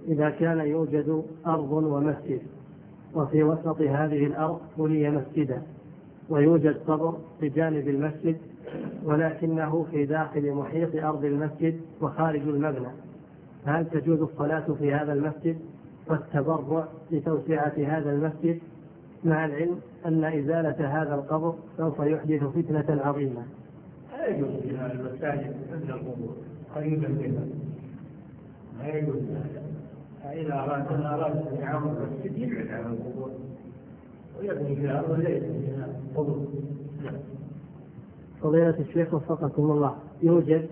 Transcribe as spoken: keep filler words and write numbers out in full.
إذا كان يوجد أرض ومسجد وفي وسط هذه الأرض بني مسجدا ويوجد قبر بجانب المسجد ولكنه في داخل محيط أرض المسجد وخارج المبنى، هل تجوز الصلاة في هذا المسجد والتبرع لتوسعة هذا المسجد مع العلم أن إزالة هذا القبر سوف يحدث فتنة عظيمة؟ لا يجوز بناء المساجد عند القبور قريبا منها، لا يجوز هذا. إذا أراد أن أراد أن يعمر المسجد يبعد عن القبور ويبني في الأرض ليس فيها قبور. فضيلة الشيخ وفقكم الله، يوجد